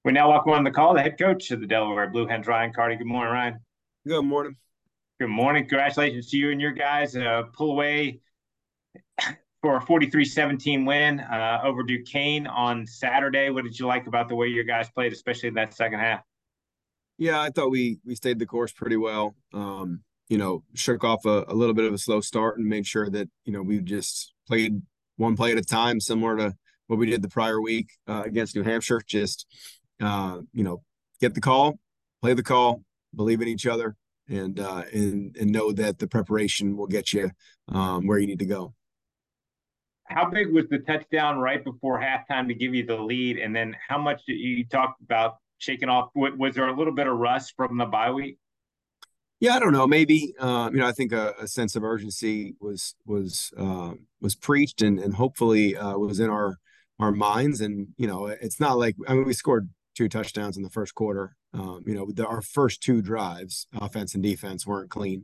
We now welcome on the call the head coach of the Delaware Blue Hens, Ryan Carty. Good morning, Ryan. Good morning. Good morning. Congratulations to you and your guys. Pull away for a 43-17 win over Duquesne on Saturday. What did you like about the way your guys played, especially in that second half? Yeah, I thought we stayed the course pretty well. Shook off a little bit of a slow start and made sure that, we just played one play at a time, similar to what we did the prior week against New Hampshire. Just, get the call, play the call, believe in each other, and know that the preparation will get you where you need to go. How big was the touchdown right before halftime to give you the lead? And then how much did you talk about shaking off? Was there a little bit of rust from the bye week? Yeah, I don't know. Maybe I think a sense of urgency was preached and hopefully was in our minds. And it's not like we scored two touchdowns in the first quarter. Our first two drives, offense and defense, weren't clean.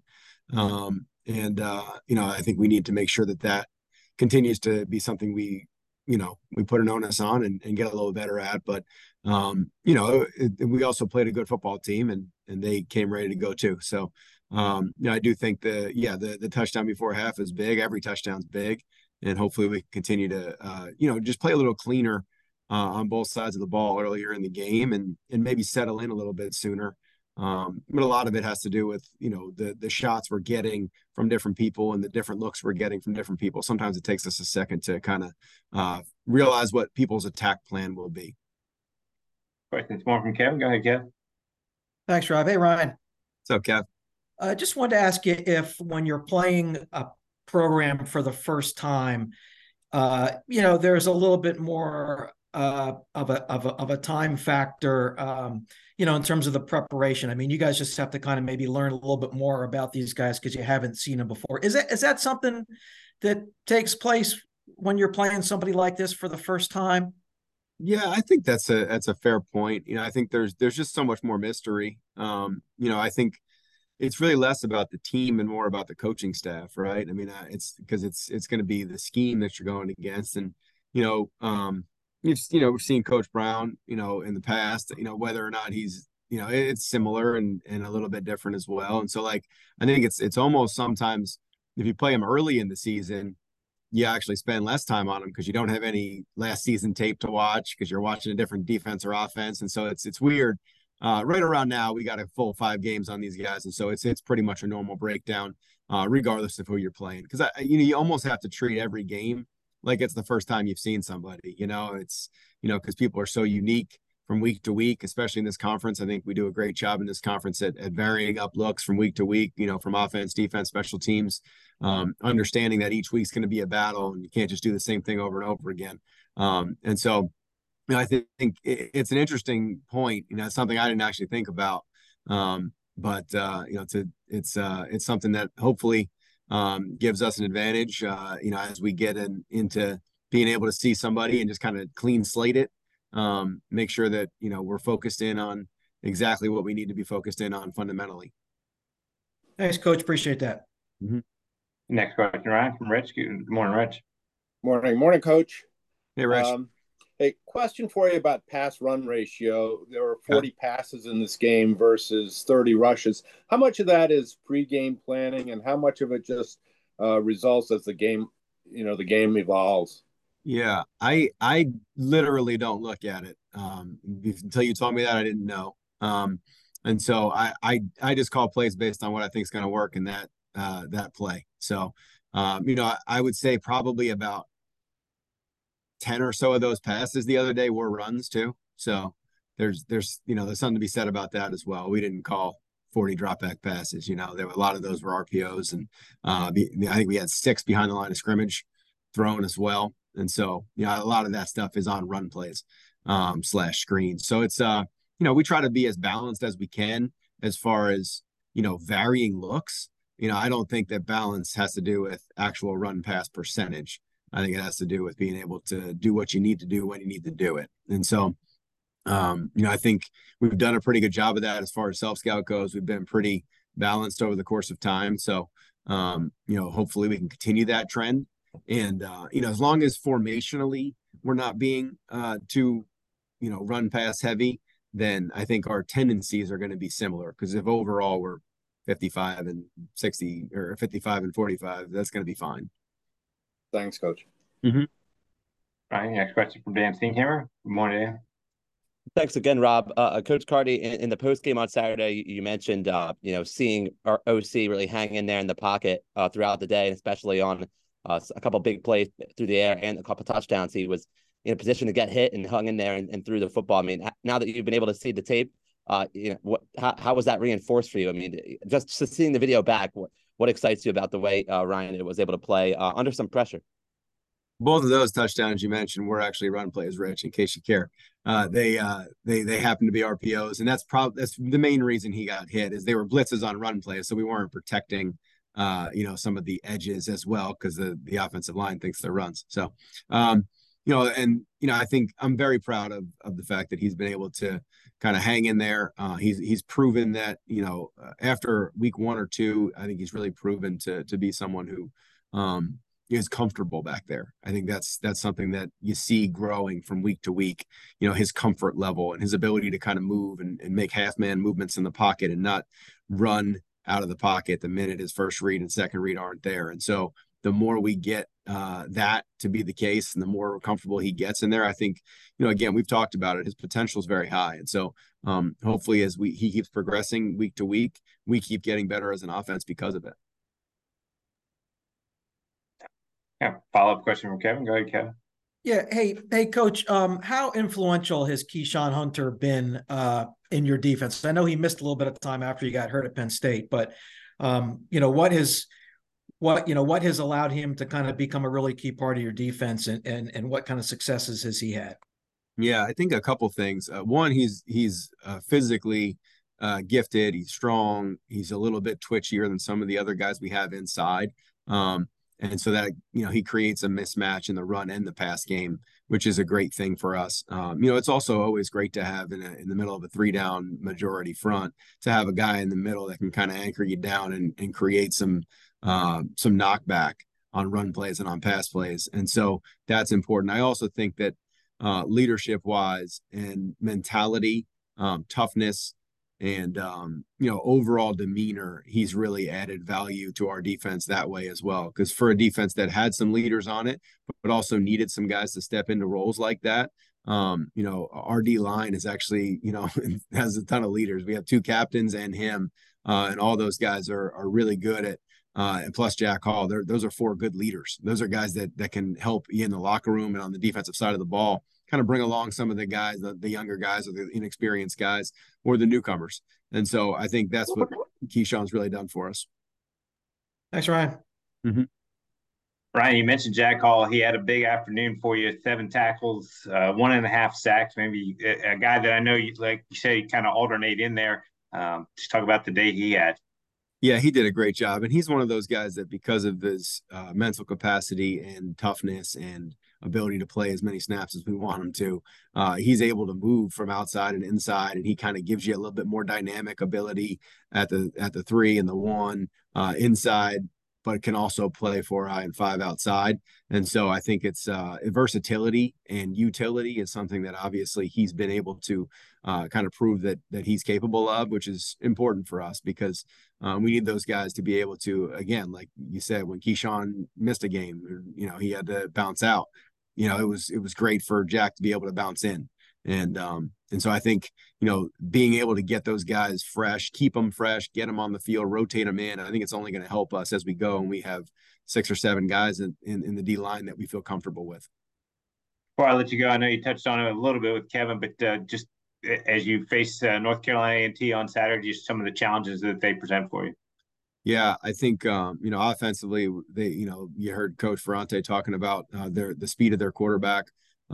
I think we need to make sure that continues to be something we put an onus on and get a little better at. But we also played a good football team and they came ready to go too. So I do think the touchdown before half is big. Every touchdown's big, and hopefully we continue to just play a little cleaner on both sides of the ball earlier in the game and maybe settle in a little bit sooner. But a lot of it has to do with the shots we're getting from different people and the different looks we're getting from different people. Sometimes it takes us a second to kind of realize what people's attack plan will be. Questions more from Kevin. Go ahead, Kev. Thanks, Rob. Hey, Ryan. So, Kev. I just wanted to ask you if when you're playing a program for the first time, there's a little bit more of a time factor, in terms of the preparation. I mean, you guys just have to kind of maybe learn a little bit more about these guys because you haven't seen them before. Is that something that takes place when you're playing somebody like this for the first time? Yeah, I think that's a fair point. I think there's just so much more mystery. I think it's really less about the team and more about the coaching staff, right? I mean, it's because it's going to be the scheme that you're going against, and we've seen Coach Brown, in the past, whether or not he's, it's similar and a little bit different as well. And so, like, I think it's almost sometimes if you play him early in the season, you actually spend less time on them because you don't have any last season tape to watch because you're watching a different defense or offense. And so it's weird. Right around now, we got a full 5 games on these guys. And so it's pretty much a normal breakdown, regardless of who you're playing. Because, you almost have to treat every game like it's the first time you've seen somebody, it's, because people are so unique from week to week, especially in this conference. I think we do a great job in this conference at varying up looks from week to week, from offense, defense, special teams, understanding that each week's going to be a battle and you can't just do the same thing over and over again. And so, I think it's an interesting point. It's something I didn't actually think about. But it's something that hopefully gives us an advantage, as we get into being able to see somebody and just kind of clean slate it, make sure that, we're focused in on exactly what we need to be focused in on fundamentally. Thanks, Coach. Appreciate that. Mm-hmm. Next question, Ryan from Rich. Good morning, Rich. Morning, Coach. Hey, Rich. A question for you about pass run ratio. There were 40 passes in this game versus 30 rushes. How much of that is pre-game planning, and how much of it just results as the game evolves? Yeah, I literally don't look at it. Until you told me that, I didn't know. And so I just call plays based on what I think is going to work in that play. So, I would say probably about 10 or so of those passes the other day were runs too. So there's something to be said about that as well. We didn't call 40 drop back passes. There were a lot of those were RPOs, and I think we had 6 behind the line of scrimmage thrown as well. And so, a lot of that stuff is on run plays, / screens. So it's, we try to be as balanced as we can as far as, varying looks. I don't think that balance has to do with actual run pass percentage. I think it has to do with being able to do what you need to do when you need to do it. And so, I think we've done a pretty good job of that as far as self-scout goes. We've been pretty balanced over the course of time. So, hopefully we can continue that trend. And, as long as formationally we're not being too, run pass heavy, then I think our tendencies are going to be similar. Because if overall we're 55 and 60 or 55 and 45, that's going to be fine. Thanks, Coach. Mm-hmm. All right, next question from Dan Steenhammer. Good morning, Dan. Thanks again, Rob. Coach Carty, in the post game on Saturday, you mentioned seeing our OC really hang in there in the pocket throughout the day, and especially on a couple of big plays through the air and a couple of touchdowns. He was in a position to get hit and hung in there and threw the football. I mean, now that you've been able to see the tape, how was that reinforced for you? I mean, just seeing the video back, what excites you about the way Ryan was able to play under some pressure? Both of those touchdowns you mentioned were actually run plays, Rich, in case you care. They happen to be RPOs, and that's the main reason he got hit is they were blitzes on run plays, so we weren't protecting some of the edges as well because the offensive line thinks they're runs. So I think I'm very proud of the fact that he's been able to kind of hang in there. He's proven that after week 1 or 2, I think he's really proven to be someone who is comfortable back there. I think that's something that you see growing from week to week, his comfort level and his ability to kind of move and make half man movements in the pocket and not run out of the pocket the minute his first read and second read aren't there. And so the more we get that to be the case and the more comfortable he gets in there, I think, again, we've talked about it, his potential is very high. And so hopefully as he keeps progressing week to week, we keep getting better as an offense because of it. Yeah, follow-up question from Kevin. Go ahead, Kevin. Yeah. Hey, Coach. How influential has Keyshawn Hunter been in your defense? I know he missed a little bit of time after he got hurt at Penn State, but what has allowed him to kind of become a really key part of your defense, and what kind of successes has he had? Yeah, I think a couple things. One, he's physically gifted. He's strong. He's a little bit twitchier than some of the other guys we have inside. And so that, he creates a mismatch in the run and the pass game, which is a great thing for us. It's also always great to have in the middle of a 3-down majority front to have a guy in the middle that can kind of anchor you down and create some knockback on run plays and on pass plays. And so that's important. I also think that leadership wise and mentality, toughness, and overall demeanor, he's really added value to our defense that way as well. Because for a defense that had some leaders on it, but also needed some guys to step into roles like that, our D line is actually, has a ton of leaders. We have 2 captains and him, and all those guys are really good at. And plus Jack Hall, those are 4 good leaders. Those are guys that can help you in the locker room and on the defensive side of the ball, kind of bring along some of the guys, the younger guys or the inexperienced guys or the newcomers. And so I think that's what Keyshawn's really done for us. Thanks, Ryan. Mm-hmm. Ryan, you mentioned Jack Hall. He had a big afternoon for you, 7 tackles, 1.5 sacks, maybe a guy that I know, like you say, kind of alternate in there. Just talk about the day he had. Yeah, he did a great job. And he's one of those guys that because of his mental capacity and toughness and ability to play as many snaps as we want him to, he's able to move from outside and inside, and he kind of gives you a little bit more dynamic ability at the 3 and the 1 inside, but can also play 4 high and 5 outside. And so I think it's versatility and utility is something that obviously he's been able to kind of prove that he's capable of, which is important for us because we need those guys to be able to, again, like you said, when Keyshawn missed a game, he had to bounce out. It was great for Jack to be able to bounce in. And so I think, being able to get those guys fresh, keep them fresh, get them on the field, rotate them in, I think it's only going to help us as we go. And we have 6 or 7 guys in the D line that we feel comfortable with. Before I let you go, I know you touched on it a little bit with Kevin, but just as you face North Carolina A&T on Saturday, just some of the challenges that they present for you. Yeah, I think offensively, they you heard Coach Ferrante talking about the speed of their quarterback.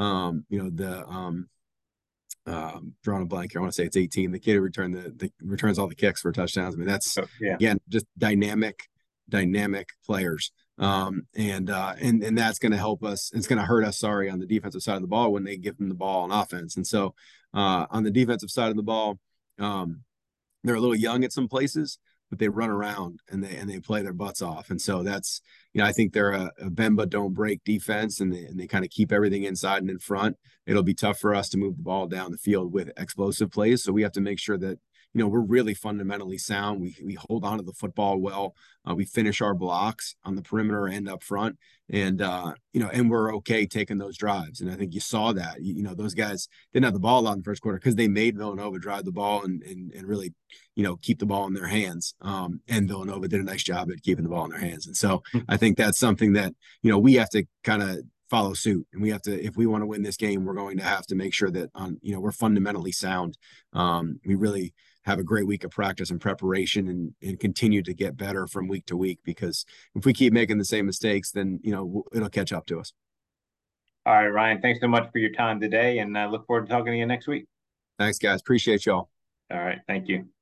Drawing a blank here, I want to say it's 18. The kid who returns all the kicks for touchdowns. I mean, that's again just dynamic players. And that's going to help us. It's going to hurt us, on the defensive side of the ball when they give them the ball on offense. And so on the defensive side of the ball, they're a little young at some places, but they run around and they play their butts off. And so that's, I think they're a bend but don't break defense, and they kind of keep everything inside and in front. It'll be tough for us to move the ball down the field with explosive plays. So we have to make sure that, we're really fundamentally sound. We hold on to the football well. We finish our blocks on the perimeter and up front, and and we're okay taking those drives. And I think you saw that. Those guys didn't have the ball out in the first quarter because they made Villanova drive the ball and really, keep the ball in their hands. And Villanova did a nice job at keeping the ball in their hands. And so I think that's something that we have to kind of follow suit, and we have to, if we want to win this game, we're going to have to make sure that we're fundamentally sound. We really have a great week of practice and preparation, and continue to get better from week to week, because if we keep making the same mistakes, then it'll catch up to us. All right, Ryan, thanks so much for your time today, and I look forward to talking to you next week. Thanks, guys. Appreciate y'all. All right, thank you.